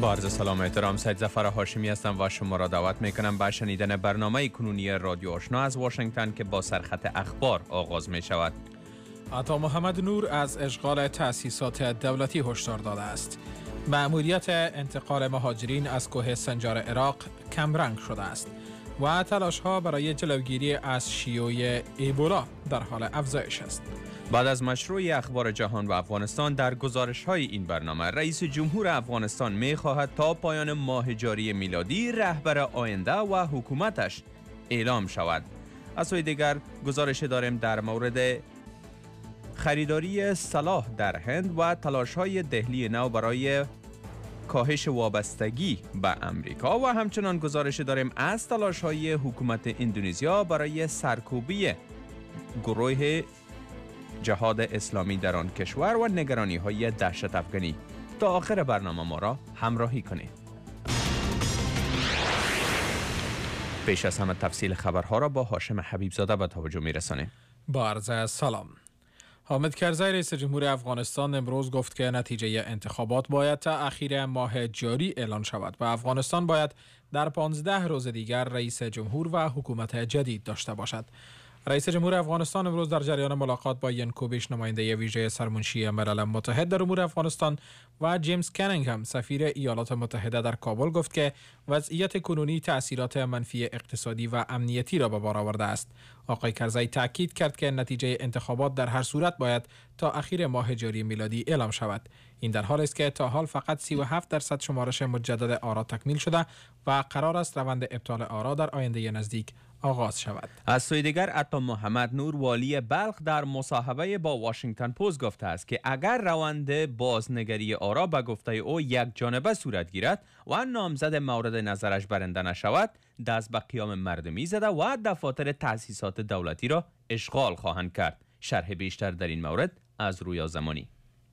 با عرض سلام و احترام، سید ظفر هاشمی هستم و شما را دعوت میکنم به شنیدن برنامه کنونی رادیو آشنا از واشنگتن که با سرخط اخبار آغاز می شود. عطا محمد نور از اشغال تأسیسات دولتی هشدار داده است. مأموریت انتقال مهاجرین از کوه سنجار عراق کمرنگ شده است و تلاش‌ها برای جلوگیری از شیوع ایبولا در حال افزایش است. بعد از مشروع اخبار جهان و افغانستان در گزارش‌های این برنامه، رئیس جمهور افغانستان می‌خواهد تا پایان ماه جاری میلادی رهبر آینده و حکومتش اعلام شود. از سوی دیگر گزارش داریم در مورد خریداری سلاح در هند و تلاش‌های دهلی نو برای کاهش وابستگی به امریکا و همچنان گزارش داریم از تلاش‌های حکومت اندونزیا برای سرکوبی گروه جهاد اسلامی در آن کشور و نگرانی‌های دهشت افغانی. تا آخر برنامه ما را همراهی کنید. پیش از همه تفصیل خبرها را با هاشم حبیبزاده به توجه می‌رسانیم. با عرض سلام. حامد کرزی رئیس جمهور افغانستان امروز گفت که نتیجه انتخابات باید تا اخیر ماه جاری اعلان شود و افغانستان باید در 15 روز دیگر رئیس جمهور و حکومت جدید داشته باشد. رئیس جمهور افغانستان امروز در جریان ملاقات با ینکوبیش نماینده ویژه سرمنشی ملل متحد در امور افغانستان و جیمز کنینگهم سفیر ایالات متحده در کابل گفت که وضعیت کنونی تأثیرات منفی اقتصادی و امنیتی را به بار آورده است. آقای کرزی تاکید کرد که نتیجه انتخابات در هر صورت باید تا اخیر ماه جاری میلادی اعلام شود. این در حالی است که تا حال فقط 37% شمارش مجدد آرا تکمیل شده و قرار است روند ابطال آرا در آینده نزدیک آغاز شود. از سوی دیگر عطا محمد نور والی بلخ در مصاحبه با واشنگتن پست گفته است که اگر روند بازنگری آرا به گفته او یک جانبه صورت گیرد و نامزد مورد نظرش برنده نشود، دست به قیام مردمی زده و دفاتر تأسیسات دولتی را اشغال خواهند کرد. شرح بیشتر در این مورد از رویا زمانی.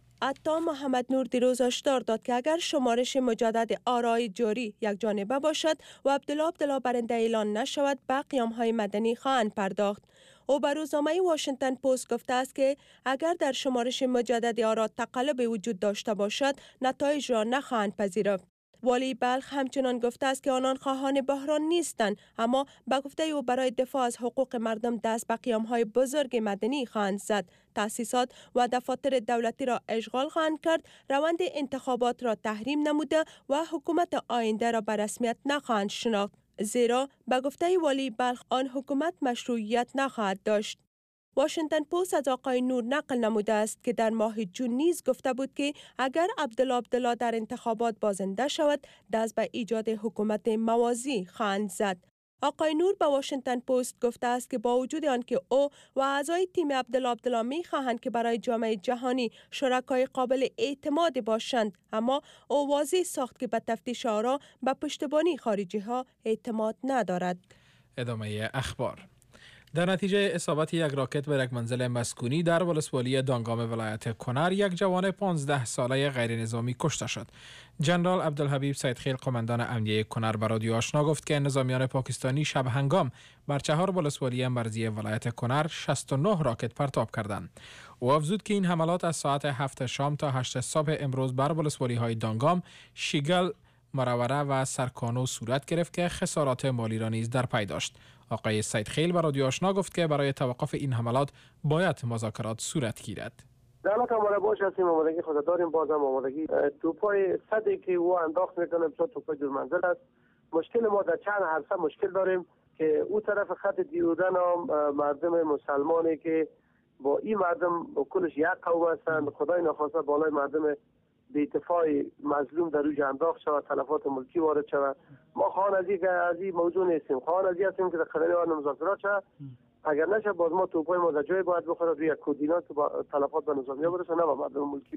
عطا محمد نور دیروز هشدار داد که اگر شمارش مجدد آرای جاری یک جانبه باشد و عبدالله برنده اعلان نشود به قیام‌های مدنی خواهند پرداخت. او به روزنامه واشنگتن پست گفته است که اگر در شمارش مجدد آرا تقلب وجود داشته باشد نتایج را نخواهند پذیرفت. والی بلخ همچنان گفته است که آنان خواهان بحران نیستند، اما به گفته او برای دفاع از حقوق مردم دست به قیام‌های بزرگ مدنی خواهند زد، تأسیسات و دفاتر دولتی را اشغال خواهند کرد، روند انتخابات را تحریم نموده و حکومت آینده را به رسمیت نخواهند شناخت، زیرا به گفته والی بلخ آن حکومت مشروعیت نخواهد داشت. واشنگتن پست از آقای نور نقل نموده است که در ماه جون نیز گفته بود که اگر عبدالله در انتخابات بازنده شود دست به ایجاد حکومت موازی خواهند زد. آقای نور به واشنگتن پست گفته است که با وجود آنکه او و اعضای تیم عبدالله می خواهند که برای جامعه جهانی شرکای قابل اعتماد باشند، اما او واضح ساخت که به تفتیش آرا به پشتیبانی خارجی ها اعتماد ندارد. ادامه اخبار. در نتیجه اصابت یک راکت به یک منزل مسکونی در ولسوالی دانگام ولایت کنر، یک جوان 15 ساله غیر نظامی کشته شد. جنرال عبدالحبیب سیدخیل قماندان امنیه کنر به رادیو آشنا گفت که نظامیان پاکستانی شب هنگام بر 4 ولسوالی مرزی ولایت کنر 69 راکت پرتاب کردند. او افزود که این حملات از ساعت 7 شام تا 8 صبح امروز بر ولسوالی های دانگام، شیگل، مروره و سرکانو صورت گرفت که خسارات مالی را نیز در پی داشت. آقای سیدخیل به رادیو آشنا گفت که برای توقف این حملات باید مذاکرات صورت گیرد. دولت آماده باش هستیم، آمادگی خود داریم، بازم آمادگی توپای صدی که او انداخت میکنه بسیار توپای دور منزل است. مشکل ما در چند عرصه مشکل داریم که او طرف خط دیودن مردم مسلمانی که با این مردم کلش یک قوم هستند، خدای نخواسته بالای مردم به اتفاق مظلوم در اوج انداخت شود، تلفات ملکی وارد شود. ما خواهان از این موضوع نیستیم، خواهان از این هستیم که در خلال آن مذاکرات شود. اگر نشه باز ما توپای ما در جای باید بخوره روی کوردینات که با تلفات به نظامی‌ها برسه، نه به مردم ملکی.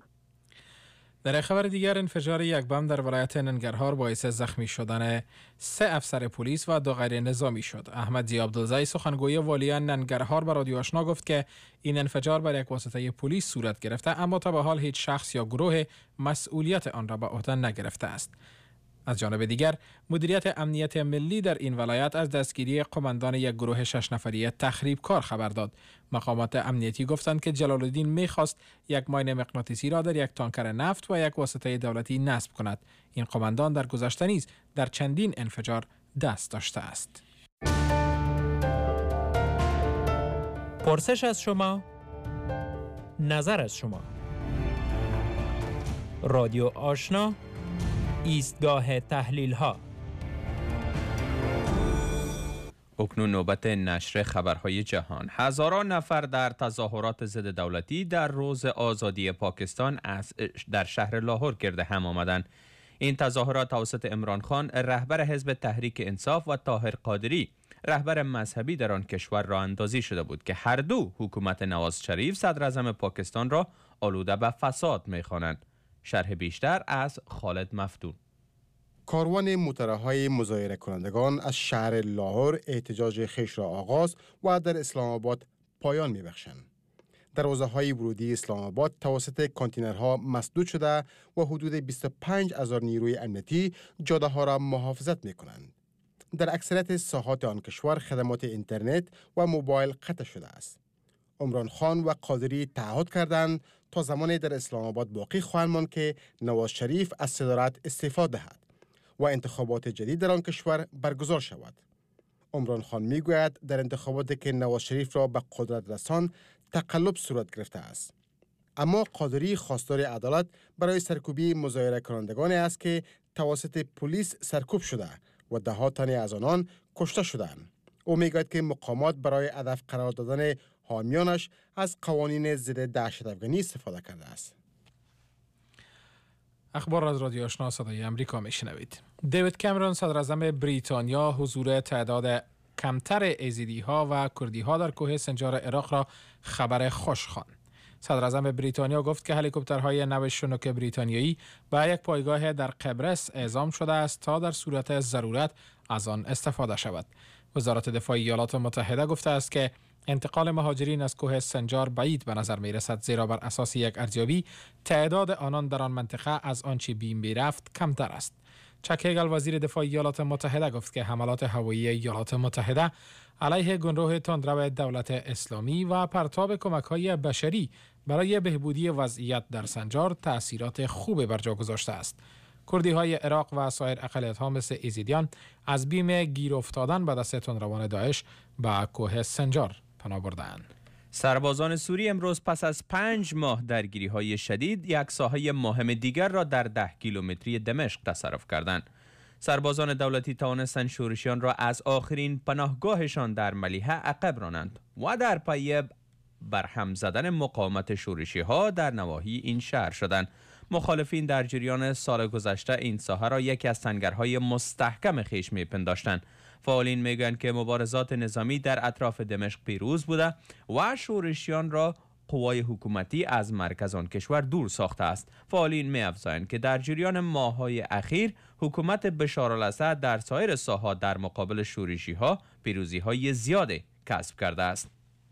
در خبر دیگر، انفجار یک بم در ولایت ننگرهار باعث زخمی شدن 3 افسر پلیس و 2 غیر نظامی شد. احمد ضیا عبدالزی سخنگوی والی ننگرهار به رادیو آشنا گفت که این انفجار بر یک واسطه پلیس صورت گرفته، اما تا به حال هیچ شخص یا گروه مسئولیت آن را به عهده نگرفته است. از جانب دیگر مدیریت امنیت ملی در این ولایت از دستگیری قماندان یک گروه 6 نفری تخریبکار خبر داد. مقامات امنیتی گفتند که جلال الدین می‌خواست یک ماین مغناطیسی را در یک تانکر نفت و یک واسطه دولتی نصب کند. این قماندان در گذشته نیز در چندین انفجار دست داشته است. پرسش از شما، نظر از شما. رادیو آشنا، ایستگاه تحلیل ها. اکنون نوبت نشر خبرهای جهان. هزاران نفر در تظاهرات ضد دولتی در روز آزادی پاکستان در شهر لاهور گرد هم آمدند. این تظاهرات توسط عمران خان رهبر حزب تحریک انصاف و طاهر قادری رهبر مذهبی در آن کشور راه اندازی شده بود که هر دو حکومت نواز شریف صدر اعظم پاکستان را آلوده به فساد می‌خوانند. شرح بیشتر از خالد مفتون. کاروان موتورهای مظاهره کنندگان از شهر لاهور احتجاج خویش را آغاز و در اسلام آباد پایان می‌بخشند. دروازه‌های ورودی اسلام آباد توسط کانتینرها مسدود شده و حدود 25,000 نیروی امنیتی جاده‌ها را محافظت می‌کنند. در اکثریت ساحات آن کشور خدمات اینترنت و موبایل قطع شده است. عمران خان و قادری تعهد کردند تا زمانی در اسلام آباد باقی خواهند ماند که نواز شریف از صدارت استعفا دهد و انتخابات جدید در آن کشور برگزار شود. عمران خان میگوید در انتخاباتی که نواز شریف را به قدرت رساند تقلب صورت گرفته است. اما قادری خواستار عدالت برای سرکوبی مظاهره کنندگانی است که توسط پلیس سرکوب شده و ده ها تن از آنان کشته شدند. او میگوید که مقامات برای هدف قرار دادن حامیانش از قوانین ضد دهشت‌افکنی استفاده کرده است. اخبار از رادیو آشنا صدای امریکا میشنوید. دیوید کامرون صدر اعظم بریتانیا حضور تعداد کمتر ایزیدی ها و کردی ها در کوه سنجار عراق را خبر خوش خواند. صدر اعظم بریتانیا گفت که هلیکوپترهای نو شنوک بریتانیایی به یک پایگاه در قبرس اعزام شده است تا در صورت ضرورت از آن استفاده شود. وزارت دفاع ایالات متحده گفته است که انتقال مهاجرین از کوه سنجار بعید به نظر می رسد، زیرا بر اساس یک ارزیابی تعداد آنان در آن منطقه از آنچه بیم می رفت کمتر است. چک هگل وزیر دفاع ایالات متحده گفت که حملات هوایی ایالات متحده علیه گروه تندرو دولت اسلامی و پرتاب کمک‌های بشری برای بهبودی وضعیت در سنجار تأثیرات خوب بر جا گذاشته است. کردی‌های عراق و سایر اقلیت‌ها مثل ایزیدیان از بیم گیر افتادن به دست تندروان داعش به کوه سنجار پناه بردند. سربازان سوری امروز پس از 5 ماه درگیری‌های شدید یک ساحه مهم دیگر را در 10 کیلومتری دمشق تصرف کردند. سربازان دولتی توانستند شورشیان را از آخرین پناهگاهشان در ملیحه عقب رانند و در پی برهم زدن مقاومت شورشی‌ها در نواحی این شهر شدند. مخالفین در جریان سال گذشته این ساحه را یکی از سنگرهای مستحکم خویش می‌پنداشتند. فعالین میگویند که مبارزات نظامی در اطراف دمشق پیروز بوده و شورشیان را قوای حکومتی از مرکز آن کشور دور ساخته است. فعالین می‌افزایند که در جریان ماه‌های اخیر حکومت بشار الاسد در سایر ساحات در مقابل شورشی‌ها پیروزی‌های زیادی کسب کرده است.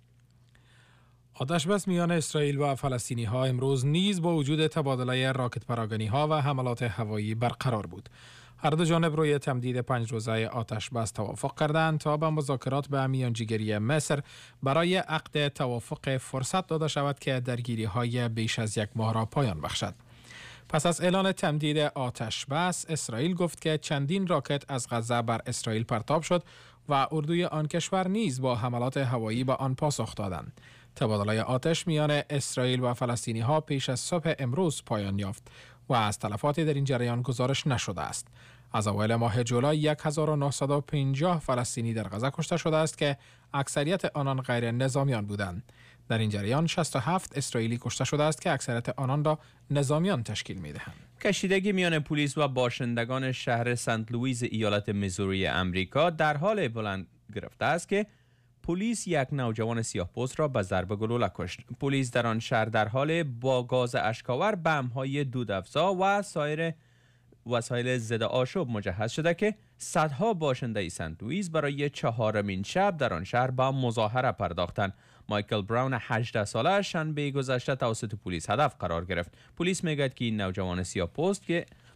آتش بس میان اسرائیل و فلسطینی ها امروز نیز با وجود تبادله راکت پراگنی ها و حملات هوایی برقرار بود. هر دو جانب روی تمدید 5 روزه آتش بس توافق کردند تا به مذاکرات به میانجیگری مصر برای عقد توافق فرصت داده شود که درگیری های بیش از 1 ماه را پایان بخشد. پس از اعلان تمدید آتش بس، اسرائیل گفت که چندین راکت از غزه بر اسرائیل پرتاب شد و اردوی آن کشور نیز با حملات هوایی به آن پاسخ دادند. تبادله آتش میان اسرائیل و فلسطینی ها پیش از صبح امروز پایان یافت و از تلفاتی در این جریان گزارش نشده است. از اوایل ماه جولای 1950 فلسطینی در غزه کشته شده است که اکثریت آنان غیر نظامیان بودند. در این جریان 67 اسرائیلی کشته شده است که اکثریت آنان را نظامیان تشکیل می‌دهند. کشیدگی میان پلیس و باشندگان شهر سنت لوئیس ایالت میزوری امریکا در حال بلند گرفته است که پلیس یک نوجوان سیاه‌پوست را به ضرب گلوله کشت. پلیس در آن شهر در حال با گاز اشک‌آور، بمب‌های دودافزا و سایر وسایل ضد آشوب مجهز شده که صدها باشنده سنت لوئیس برای 4مین شب در آن شهر با مظاهره پرداختند. مایکل براون 18 ساله شنبه گذشته توسط پلیس هدف قرار گرفت. پلیس میگوید که این نوجوان سیاه‌پوست که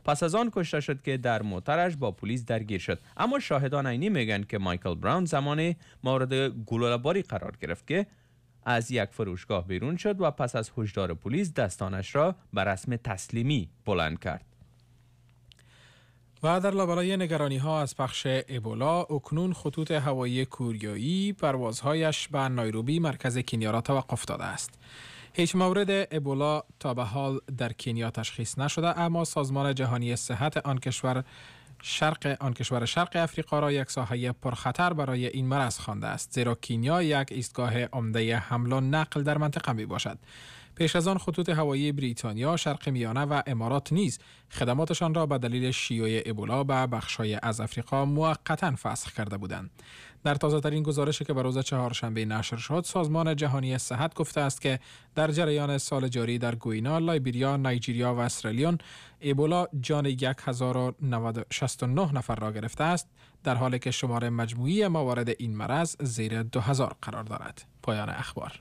پس از آن کشته شد که در موترش با پلیس درگیر شد. اما شاهدان عینی میگن که مایکل براون زمان مورد گلوله‌باری قرار گرفت که از یک فروشگاه بیرون شد و پس از هشدار پلیس دستانش را به رسم تسلیمی بلند کرد. و در لابلای نگرانی ها از پخش ابولا، اکنون خطوط هوایی کوریایی پروازهایش به نایروبی مرکز کنیا را توقف داده است. هیچ مورد ابولا تا به حال در کنیا تشخیص نشده، اما سازمان جهانی صحت آن کشور شرق افریقا را یک ساحه پرخطر برای این مرض خوانده است، زیرا کنیا یک ایستگاه عمده حمل و نقل در منطقه می باشد. پیش از آن خطوط هوایی بریتانیا، شرق میانه و امارات نیز خدماتشان را به دلیل شیوع ابولا به بخش‌های از افریقا موقتاً فسخ کرده بودند. در تازه‌ترین گزارشی که به روز چهارشنبه نشر شد، سازمان جهانی صحت گفته است که در جریان سال جاری در گوینا، لایبریا، نایجریا و اسرائیل ابولا جان 1069 نفر را گرفته است، در حالی که شمار مجموعی موارد این مرض زیر 2000 قرار دارد. پایان اخبار.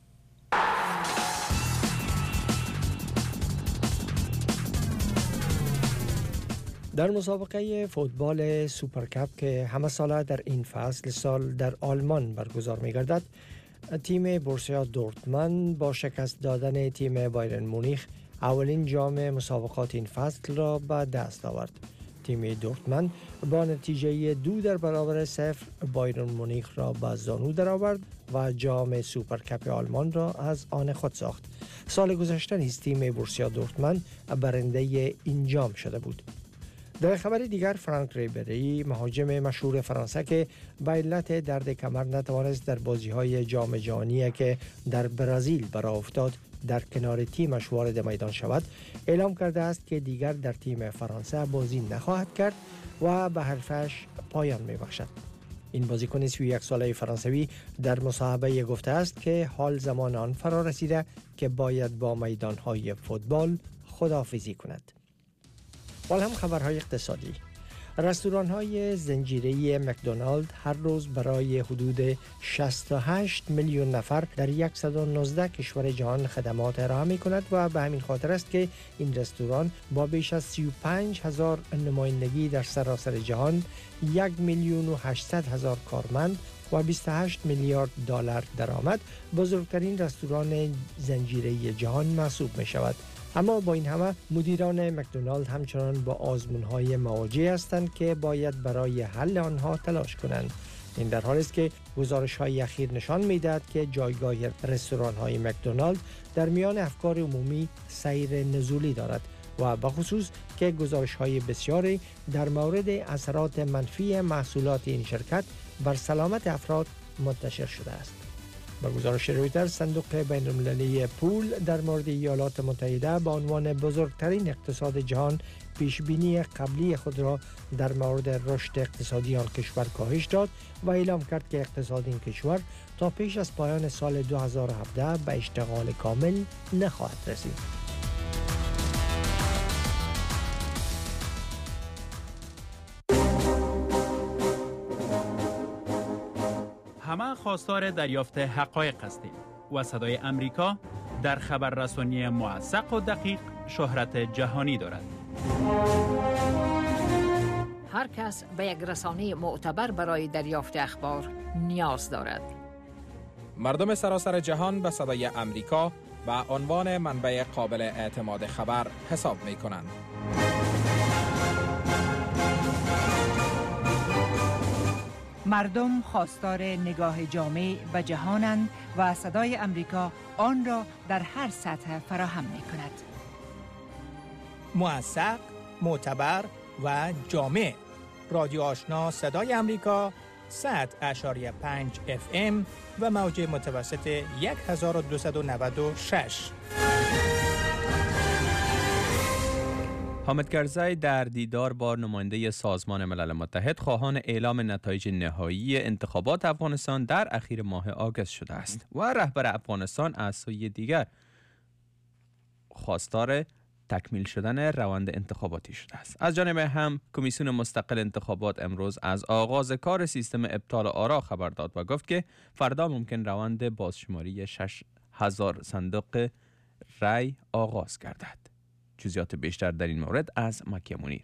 در مسابقه فوتبال سوپرکاپ که همه ساله در این فصل سال در آلمان برگزار می گردد، تیم بورسیا دورتموند با شکست دادن تیم بایرن مونیخ اولین جام مسابقات این فصل را به دست آورد. تیم دورتموند با نتیجه 2-0 بایرن مونیخ را به زانو درآورد و جام سوپرکاپ آلمان را از آن خود ساخت. سال گذشته نیز تیم بورسیا دورتموند برنده این جام شده بود. در خبر دیگر، فرانک ریبری، مهاجم مشهور فرانسه که به علت درد کمر نتوانست در بازی‌های جام جهانی که در برزیل برآ افتاد در کنار تیمش وارد میدان شود، اعلام کرده است که دیگر در تیم فرانسه بازی نخواهد کرد و به حرفش پایان می‌بخشد. این بازیکن 31 ساله فرانسوی در مصاحبه گفته است که حال زمان آن فرا رسیده که باید با میدان‌های فوتبال خداحافظی کند. حال هم خبرهای اقتصادی. رستوران‌های زنجیره‌ای مکدونالد هر روز برای حدود 68 میلیون نفر در 119 کشور جهان خدمات ارائه می‌کند و به همین خاطر است که این رستوران با بیش از 35,000 نمایندگی در سراسر جهان، 1,800,000 کارمند و 28 میلیارد دلار درآمد، بزرگترین رستوران زنجیره‌ای جهان محسوب می‌شود. اما با این همه مدیران مکدونالد همچنان با آزمون‌های مواجه هستند که باید برای حل آنها تلاش کنند. این در حالی است که گزارش‌های اخیر نشان می‌دهد که جایگاه رستوران‌های مکدونالد در میان افکار عمومی سیر نزولی دارد و به خصوص که گزارش‌های بسیاری در مورد اثرات منفی محصولات این شرکت بر سلامت افراد منتشر شده است. با گزارش رویترز، صندوق بین‌المللی پول در مورد ایالات متحده به عنوان بزرگترین اقتصاد جهان پیشبینی قبلی خود را در مورد رشد اقتصادی آن کشور کاهش داد و اعلام کرد که اقتصاد این کشور تا پیش از پایان سال 2017 به اشتغال کامل نخواهد رسید. همه خواستار دریافت حقایق هستیم و صدای امریکا در خبررسانی موثق و دقیق شهرت جهانی دارد. هر کس به یک رسانه معتبر برای دریافت اخبار نیاز دارد. مردم سراسر جهان به صدای امریکا به عنوان منبع قابل اعتماد خبر حساب می کنند. مردم خواستار نگاه جامع به جهانند و صدای امریکا آن را در هر سطح فراهم می کند. موثق، معتبر و جامع. رادیو آشنا صدای امریکا 100.5 FM و موج متوسط 1296. حامد کرزی در دیدار با نماینده سازمان ملل متحد خواهان اعلام نتایج نهایی انتخابات افغانستان در اخیر ماه آگوست شده است و رهبر افغانستان از سوی دیگر خواستار تکمیل شدن روند انتخاباتی شده است. از جانب هم کمیسیون مستقل انتخابات امروز از آغاز کار سیستم ابطال آرا خبر داد و گفت که فردا ممکن روند بازشماری 6,000 صندوق رای آغاز گردد. جزئیات بیشتر در این مورد از مکه منیر.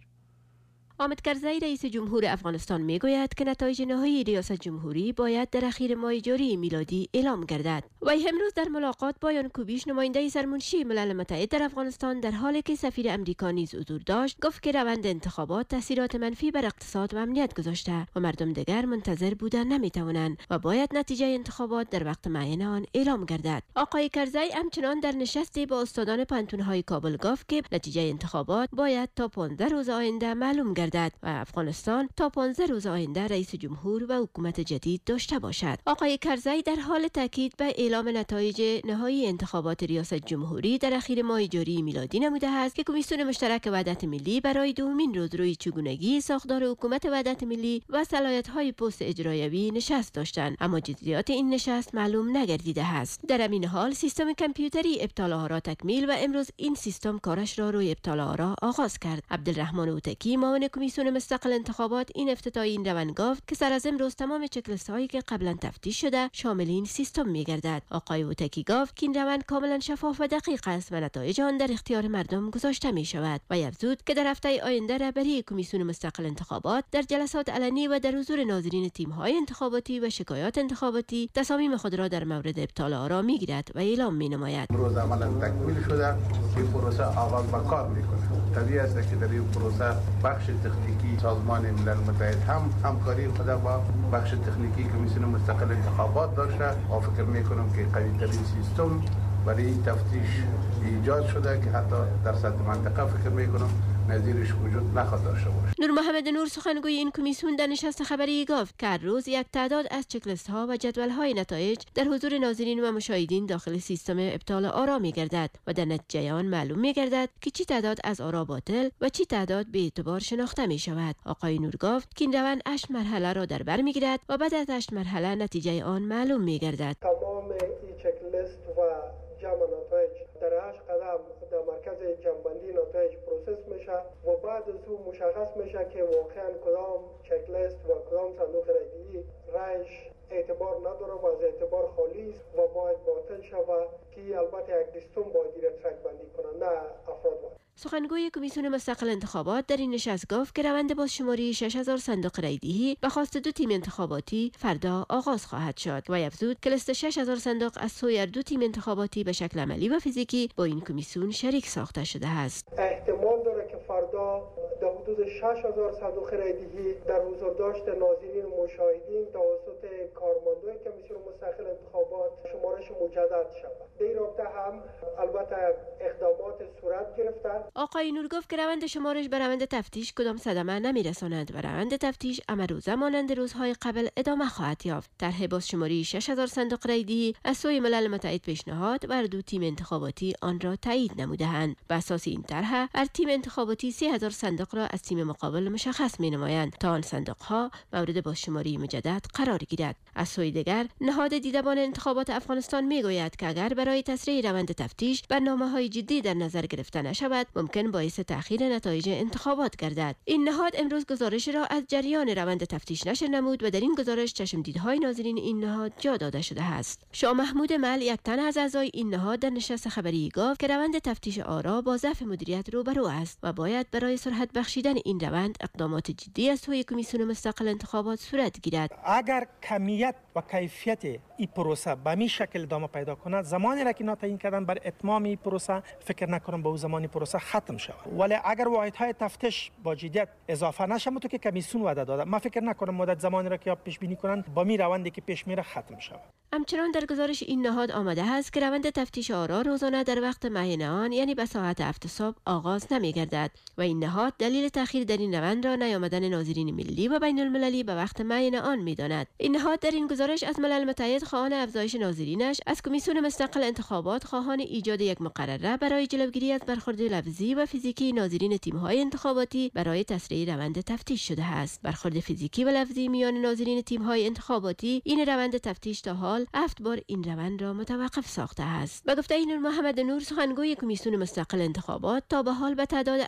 حامد کرزی رئیس جمهور افغانستان میگوید که نتایج نهایی ریاست جمهوری باید در اخیر ماه جاری میلادی اعلام گردد. وی امروز در ملاقات با یانکوبیش نماینده سرمنشی ملل متحد در افغانستان در حالی که سفیر امریکا نیز حضور داشت گفت که روند انتخابات تاثیرات منفی بر اقتصاد و امنیت گذاشته و مردم دیگر منتظر بودن نمیتوانند و باید نتیجه انتخابات در وقت معین آن اعلام گردد. آقای کرزی همچنان در نشستی با استادان پانتون‌های کابل گفت که نتیجه انتخابات باید تا 15 روز آینده معلوم گردد و افغانستان تا 15 روز آینده رئیس جمهور و حکومت جدید داشته باشد. آقای کرزی در حال تاکید به اعلام نتایج نهایی انتخابات ریاست جمهوری در اخیر ماه جاری میلادی نموده است که کمیسیون مشترک وحدت ملی برای دومین روز روی چگونگی ساختار حکومت وحدت ملی و صلاحیت‌های پست اجرایوی نشست داشتند، اما جزئیات این نشست معلوم نگردیده است. در همین حال سیستم کامپیوتری ابطال آرا تکمیل و امروز این سیستم کارش را روی ابطال آرا آغاز کرد. عبدالرحمن اوتکی معاون کمیسیون مستقل انتخابات این افتتاحی این روند گفت که سر از امروز تمام چک‌لیست هایی که قبلا تفتیش شده شامل این سیستم می‌گردد. آقای اوتکی گفت که این روند کاملا شفاف و دقیق است و نتایج آن در اختیار مردم گذاشته می شود و افزود که در هفته آینده رهبری کمیسیون مستقل انتخابات در جلسات علنی و در حضور ناظرین تیم‌های انتخاباتی و شکایات انتخاباتی تصامیم خود را در مورد ابطال آرا می‌گیرد و اعلام می‌نماید. امروز عملا تکمیل شده که پروسه آغاز به کار می‌کنه. طبیعی است که در این پروسه بخش تکنیکی سازمان ملل متحد هم همکاری خود با بخش تکنیکی کمیسیون مستقل انتخابات داشته و فکر می‌کنم که قوی‌ترین سیستم برای تفتیش ایجاد شده که حتی در سطح منطقه فکر می‌کنم نظیرش وجود نخواهد داشته باشه. نور محمد نور سخنگوی این کمیسیون در نشست خبری گفت که هر روز یک تعداد از چک‌لیست ها و جدول های نتایج در حضور ناظرین و مشاهدین داخل سیستم ابطال آرا می‌گردد و در نتیجه آن معلوم می‌گردد که چی تعداد از آرا باطل و چی تعداد به اعتبار شناخته می‌شود. آقای نور گفت که این روند 8 مرحله را در بر می‌گیرد و بعد از 8 مرحله نتیجه آن معلوم می‌گردد. تمام این چک‌لیست و جمع نتایج در 8 قدم در مرکز جمع‌بندی نتایج پروسس میشه و بعد از اون مشخص میشه که واقعا کدام چک‌لیست و کدام صندوق رایگیری رایش اعتبار نداره و از اعتبار خالی است و باید باطل شود که البته یک لیستم باید ترک بندی کنند نه افراد باید. سخنگوی کمیسیون مستقل انتخابات در این نشست گفت که روند بازشماری 6000 صندوق رایدهی به خواست 2 تیم انتخاباتی فردا آغاز خواهد شد و افزود که لیست 6000 صندوق از سوی 2 تیم انتخاباتی به شکل عملی و فیزیکی با این کمیسیون شریک ساخته شده است. احتمال داره که فردا در حدود 6000 صندوق رایدهی در حضور داشت ناظرین و مشاهدین توسط کارمندان کمیسیون مستقل انتخابات شمارش مجدد شود. در این رابطه هم البته اقدامات صورت گرفته. آقای نور گفت که روند شمارش به روند تفتیش کدام صدمه نمیرساند و روند تفتیش امروزه مانند روزهای قبل ادامه خواهد یافت. طرح بازشماری 6000 صندوق رایدهی از سوی ملل متحد پیشنهاد بر 2 تیم انتخاباتی آن را تایید نموده‌اند. بر اساس این طرح هر تیم انتخاباتی 3000 صندوق را از تیم مقابل مشخص می‌نمایند تا آن صندوق‌ها مورد بازشماری مجدد قرار گیرد. از سوی دیگر نهاد دیدبان انتخابات افغانستان میگوید که اگر برای تسریع روند تفتیش برنامه‌های جدی در نظر گرفته نشود ممکن باعث تأخیر نتایج انتخابات گردد. این نهاد امروز گزارش را از جریان روند تفتیش نشر نمود و در این گزارش چشمدیدهای ناظرین این نهاد جا داده شده است. شاه محمود مل یک تن از اعضای این نهاد در نشست خبری گفت که روند تفتیش آرا با ضعف مدیریت روبرو است و باید برای سرعت بخشیدن این روند اقدامات جدی از سوی کمیسیون مستقل انتخابات صورت گیرد. اگر کمیت و کیفیت این پروسه به می شکل ادامه پیدا کند زمانی را که اینا تعیین کردن بر اتمام این پروسه فکر نکنم به اون زمانی پروسه ختم شود. ولی اگر واحدهای تفتیش با جدیت اضافه نشه تو که کمیسیون وعده داده من فکر نکنم مدت زمانی را که پیش بینی کنن با می روندی که پیش میره ختم شود. همچنان در گزارش این نهاد آمده است که روند تفتیش آرا روزانه در وقت معین آن یعنی به ساعت 7 صبح آغاز نمی‌گردد و این نهاد دلیل تأخیر در این روند را نیامدن ناظرین ملی و بین المللی به وقت معین آن می‌داند. این نهاد در این گزارش از ملل متحد خواهان افزایش ناظرینش از کمیسیون مستقل انتخابات خواهان ایجاد یک مقرره برای جلوگیری از برخورد لفظی و فیزیکی ناظرین تیم‌های انتخاباتی برای تسریع روند تفتیش شده است. برخورد فیزیکی و لفظی میان ناظرین تیم‌های انتخاباتی این روند تفتیش تا حال 7 بار این روند را متوقف ساخته است. به گفته نور محمد نور سخنگوی کمیسیون مستقل انتخابات تا به حال به تعداد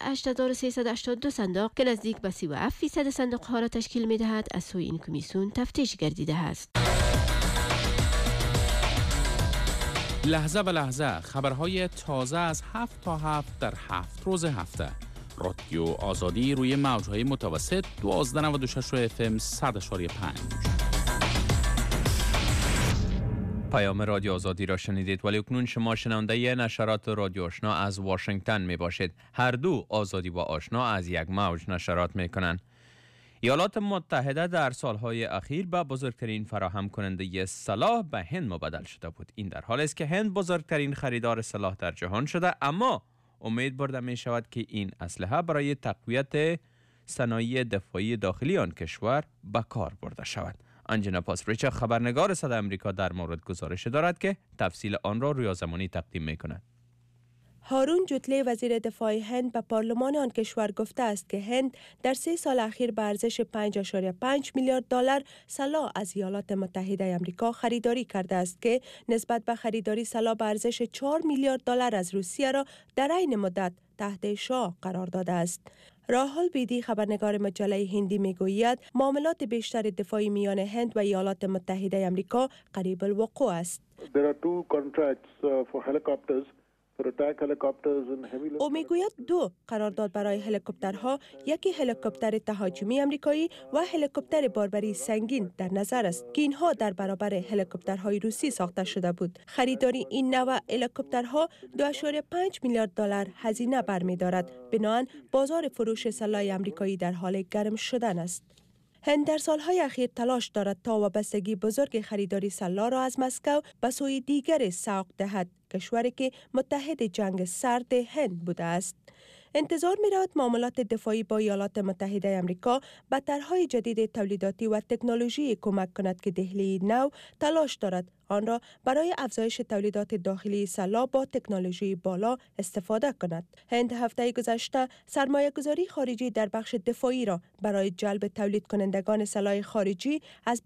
8382 صندوق که نزدیک به 37% صندوق‌ها را تشکیل می‌دهد از سوی این کمیسیون تفتیش گردیده است. لحظه به لحظه خبرهای تازه از 7 تا 7 در 7 روز هفته. رادیو آزادی روی موجهای متوسط 1296 FM 100.5. پیام رادیو آزادی را شنیدید، ولی اکنون شما شنونده نشرات رادیو آشنا از واشنگتن می باشید. هر دو آزادی و آشنا از یک موج نشرات می کنند. ایالات متحده در سالهای اخیر به بزرگترین فراهم کننده سلاح به هند مبادل شده بود. این در حالی است که هند بزرگترین خریدار سلاح در جهان شده، اما امید برده می شود که این اسلحه برای تقویت صنایع دفاعی داخلی آن کشور به کار برده شود. آنجنا پاسریچا خبرنگار صدای آمریکا در مورد گزارش دارد که تفصیل آن را رویازمانی تقدیم می کند. هارون جوتلی وزیر دفاع هند به پارلمان آن کشور گفته است که هند در 3 سال اخیر به ارزش 5.5 میلیارد دلار سلاح از ایالات متحده آمریکا خریداری کرده است که نسبت به خریداری سلاح به ارزش 4 میلیارد دلار از روسیه را در عین مدت تحت اشراع قرار داده است. راهول بیدی خبرنگار مجله هندی میگوید معاملات بیشتر دفاعی میان هند و ایالات متحده آمریکا قریب الوقوع است. There are 2 contracts for helicopters. او میگوید 2 قرارداد برای هلیکوپترها، یکی هلیکوپتر تهاجمی آمریکایی و هلیکوپتر باربری سنگین در نظر است که اینها در برابر هلیکوپترهای روسی ساخته شده بود. خریداری این نوع هلیکوپترها 2.5 میلیارد دلار هزینه برمی‌دارد. بنابراین بازار فروش سلاح آمریکایی در حال گرم شدن است. هند در سالهای اخیر تلاش دارد تا وابستگی بزرگ خریداری سلاح را از مسکو به سوی دیگر سوق دهد، کشوری که متحد جنگ سرد هند بوده است. انتظار می رود معاملات دفاعی با ایالات متحده آمریکا به طرح‌های جدید تولیداتی و تکنولوژی کمک کند که دهلی نو تلاش دارد آن را برای افزایش تولیدات داخلی سلاح با تکنولوژی بالا استفاده کند. هند هفته گذشته سرمایه‌گذاری خارجی در بخش دفاعی را برای جلب تولید کنندگان سلاح خارجی از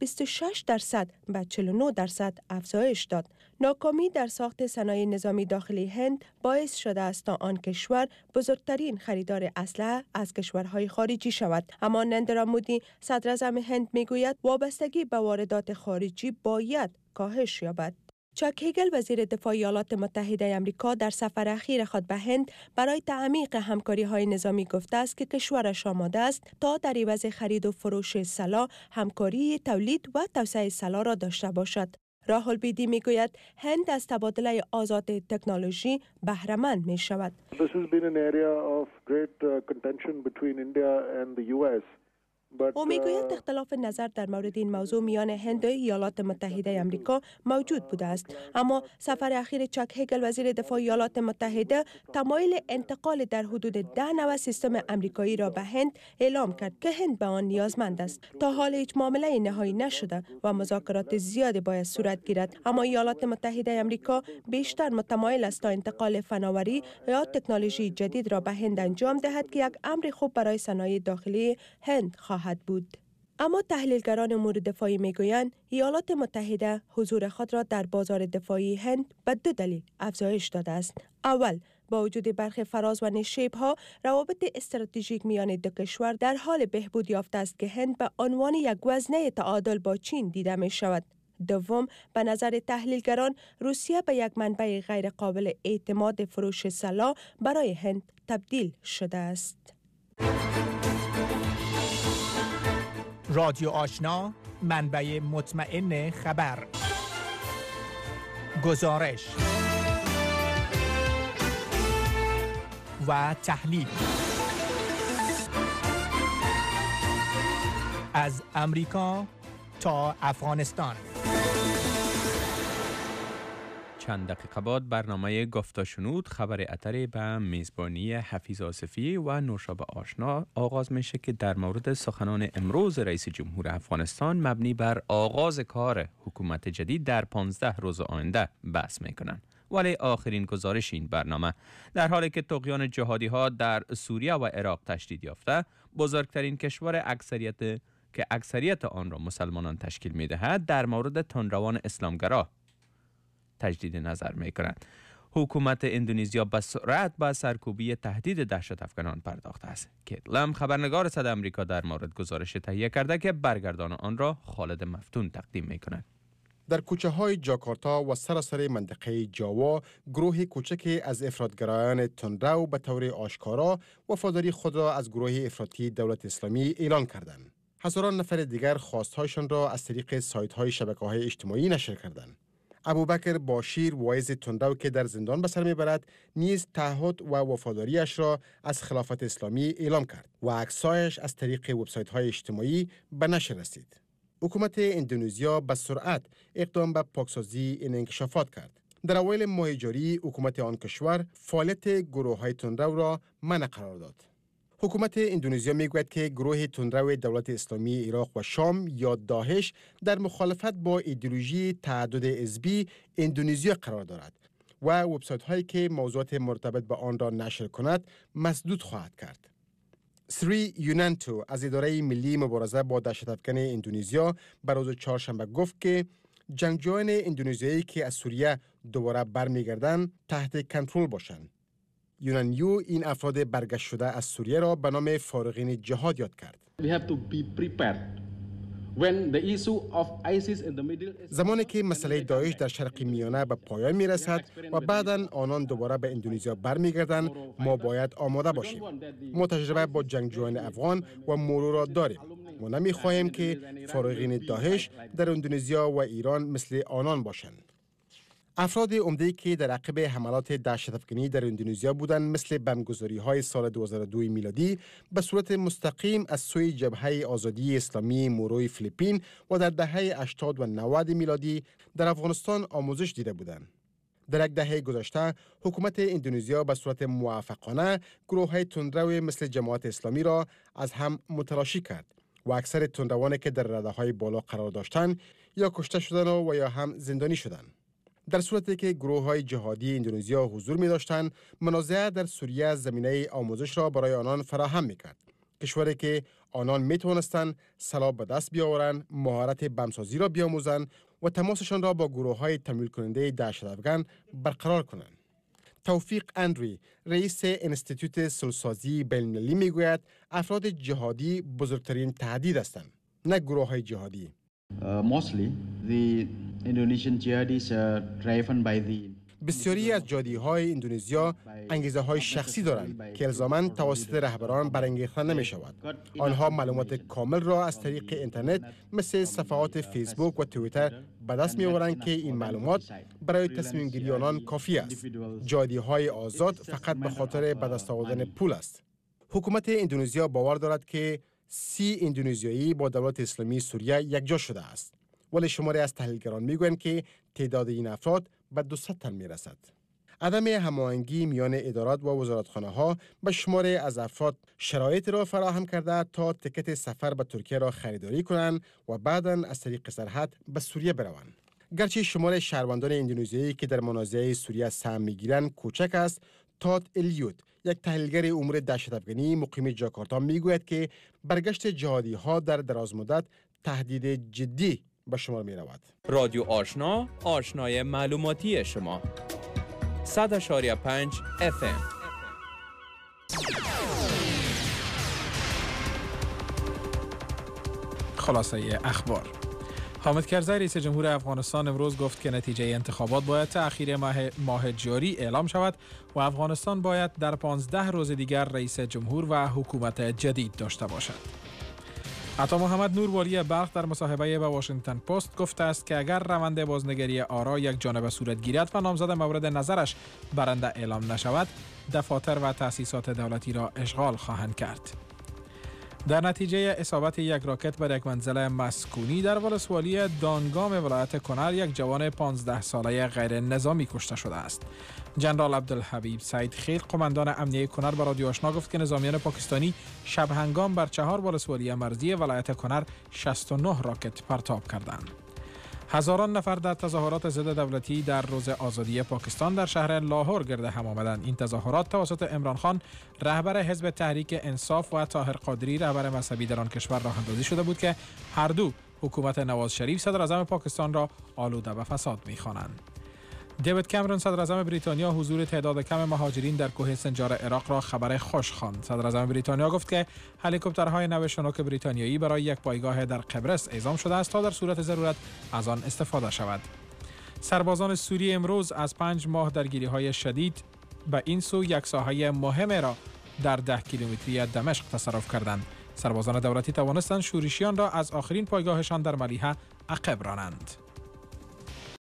26% به 49% افزایش داد. ناکامی در ساخت صنایع نظامی داخلی هند باعث شده است تا آن کشور بزرگترین خریدار اسلحه از کشورهای خارجی شود. اما نریندرا مودی صدر اعظم هند میگوید وابستگی به واردات خارجی باید کاهش یابد. چاک هیگل وزیر دفاع ایالات متحده آمریکا در سفر اخیر خود به هند برای تعمیق همکاری‌های نظامی گفته است که کشورش آماده است تا در عوض خرید و فروش سلاح همکاری تولید و توسعه سلاح را داشته باشد. راهول بیدی میگوید هند از تبادله آزاد تکنولوژی بهره مند می شود. This has been an area of great contention between India and the US. او میگوید اختلاف نظر در مورد این موضوع میان هند و ایالات متحده آمریکا موجود بوده است، اما سفر اخیر چاک هیگل وزیر دفاع ایالات متحده تمایل انتقال در حدود 10 نوع سیستم آمریکایی را به هند اعلام کرد که هند به آن نیازمند است. تا حال هیچ معامله نهایی نشده و مذاکرات زیادی باید صورت گیرد، اما ایالات متحده آمریکا بیشتر متمایل است تا انتقال فناوری یا تکنولوژی جدید را به هند انجام دهد که یک امر خوب برای صنایع داخلی هند خواهد بود. اما تحلیلگران امور دفاعی میگویند ایالات متحده حضور خود را در بازار دفاعی هند به 2 دلیل افزایش داده است. اول، با وجود برخی فراز و نشیب‌ها، روابط استراتژیک میان دو کشور در حال بهبود یافته است که هند به عنوان یک گزینه تعادل با چین دیده می شود. دوم، به نظر تحلیلگران روسیه به یک منبع غیر قابل اعتماد فروش سلاح برای هند تبدیل شده است. رادیو آشنا، منبع مطمئن خبر. گزارش و تحلیل از امریکا تا افغانستان. چند دقیقه بعد برنامه گفت شنود خبر اتری به میزبانی حفیظ آصفی و نوشابه آشنا آغاز میشه که در مورد سخنان امروز رئیس جمهور افغانستان مبنی بر آغاز کار حکومت جدید در 15 روز آینده بحث میکنن. ولی آخرین گزارش این برنامه در حالی که طغیان جهادی ها در سوریه و عراق تشدید یافته، بزرگترین کشور اکثریت آن را مسلمانان تشکیل میدهد در مورد تندروان اسلامگرا تجدید نظر می‌کند. حکومت اندونزیا به سرعت به سرکوبی تهدید دهشت افغانان پرداخته است. کیت لم خبرنگار صدای آمریکا در مورد گزارش تهیه کرده که برگردان آن را خالد مفتون تقدیم می‌کند. در کوچه های جاکارتا و سراسر منطقه جاوا گروه کوچکی از افراطگرایان تندرو به طور آشکارا وفاداری خود را از گروه افراطی دولت اسلامی اعلان کردند. هزاران نفر دیگر خواستهایشان را از طریق سایت های شبکه‌های اجتماعی نشر کردند. ابوبکر باشیر وایز تندرو که در زندان به سر میبرد نیز تعهد و وفاداریش را از خلافت اسلامی اعلام کرد و عکسایش از طریق وبسایت های اجتماعی به نشر رسید. حکومت اندونزیا به سرعت اقدام به پاکسازی این انکشافات کرد. در اوایل ماه جاری حکومت آن کشور فعالیت گروه های تندرو را منع قرار داد. حکومت اندونزیا میگوید که گروه تندرو دولت اسلامی عراق و شام یا داعش در مخالفت با ایدئولوژی تعدد حزبی اندونزیا قرار دارد و وبسایت هایی که موضوعات مرتبط با آن را نشر کند مسدود خواهد کرد. سری یونانتو از اداره ملی مبارزه با دهشت‌افکنی اندونزیا بر روز چهارشنبه گفت که جنگجویان اندونزیایی که از سوریه دوباره برمیگردند تحت کنترل باشند. یونانیو این افراد برگشت شده از سوریه را به نام فارغین جهاد یاد کرد. زمانی که مسئله داعش در شرق میانه به پایان می رسد و بعداً آنان دوباره به اندونزیا برمیگردند، ما باید آماده باشیم. ما تجربه با جنگجویان افغان و مورو را داریم. ما نمی خواهیم که فارغین داعش در اندونزیا و ایران مثل آنان باشند. افراد عمده‌ای که در عقب حملات دهشت‌افکنی در اندونزیا بودند مثل بمبگذاری‌های سال 2002 میلادی به صورت مستقیم از سوی جبهه آزادی اسلامی موروی فیلیپین و در دهه 80 و 90 میلادی در افغانستان آموزش دیده بودند. در یک دهه گذشته حکومت اندونزیا به صورت موفقانه گروه‌های تندرو مثل جماعت اسلامی را از هم متلاشی کرد و اکثر تندروانی که در رده‌های بالا قرار داشتند یا کشته شدند و یا هم زندانی شدند. در صورتی که گروه‌های جهادی اندونزیا حضور می‌داشتند، منازعه در سوریه زمینه آموزش را برای آنان فراهم می‌کرد. کشوری که آنان می‌توانستند سلاح به دست بیاورند، مهارت بمبسازی را بیاموزند و تماسشان را با گروه‌های تمویل کننده دهشت‌افکن برقرار کنند. توفیق اندری، رئیس انستیتوت صلح‌سازی بین‌المللی می‌گوید افراد جهادی بزرگترین تهدید هستند، نه گروه‌های جهادی. بسیاری از جهادی‌های اندونزیا انگیزه‌های شخصی دارند که الزاماً توسط رهبران برانگیخته نمی‌شود. آنها معلومات کامل را از طریق اینترنت مثل صفحات فیسبوک و توییتر به دست می‌آورند که این معلومات برای تصمیم گیری آنان کافی است. جهادی‌های آزاد فقط به خاطر به دست آوردن پول است. حکومت اندونزیا باور دارد که 30 اندونزیایی با دولت اسلامی سوریه یکجا شده است. ولی شماری از تحلیلگران میگویند که تعداد این افراد به 200 تن میرسد. عدم هماهنگی میان ادارات و وزارتخانه‌ها به شماری از افراد شرایط را فراهم کرده تا تکت سفر به ترکیه را خریداری کنند و بعداً از طریق سرحد به سوریه بروند. گرچه شمار شهروندان اندونزیایی که در منازعه سوریه سهم میگیرند کوچک است، تاد الیوت، یک تحلیلگر امور دهشت‌افکنی مقیم جاکارتا میگوید که برگشت جهادی‌ها در درازمدت تهدید جدی به شمار می رود. رادیو آشنا، آشنای معلوماتی شما. 100.5 FM. خلاصه اخبار. حامد کرزی رئیس جمهور افغانستان امروز گفت که نتیجه انتخابات باید تأخیر ماه جاری اعلام شود و افغانستان باید در 15 روز دیگر رئیس جمهور و حکومت جدید داشته باشد. عطا محمد نور والی بلخ در مصاحبه با واشنگتن پست گفته است که اگر روند بازنگری آرا یک جانبه صورت گیرد و نامزد مورد نظرش برنده اعلام نشود، دفاتر و تأسیسات دولتی را اشغال خواهند کرد. در نتیجه اصابت یک راکت بر یک منزل مسکونی در ولسوالی دانگام ولایت کنر، یک جوان 15 ساله غیر نظامی کشته شده است. جنرال عبدالحبیب سعید خیل، قماندان امنیه کنر، به رادیو آشنا گفت که نظامیان پاکستانی شب هنگام بر 4 ولسوالی مرزی ولایت کنر 69 راکت پرتاب کردند. هزاران نفر در تظاهرات ضد دولتی در روز آزادی پاکستان در شهر لاهور گرد هم آمدند. این تظاهرات توسط عمران خان رهبر حزب تحریک انصاف و طاهر قادری رهبر مذهبی در آن کشور راه اندازی شده بود که هر دو حکومت نواز شریف صدر اعظم پاکستان را آلوده به فساد می‌خوانند. دیوید کامرون صدر اعظم بریتانیا حضور تعداد کم مهاجرین در کوه سنجار عراق را خبر خوش خواند. صدر اعظم بریتانیا گفت که هلیکوپترهای نو شنوک بریتانیایی برای یک پایگاه در قبرس اعزام شده است تا در صورت ضرورت از آن استفاده شود. سربازان سوریه امروز از 5 ماه درگیری‌های شدید به این سو یک ساحه مهم را در 10 کیلومتری دمشق تصرف کردند. سربازان دولتی توانستند شورشیان را از آخرین پایگاهشان در ملیحه عقب رانند.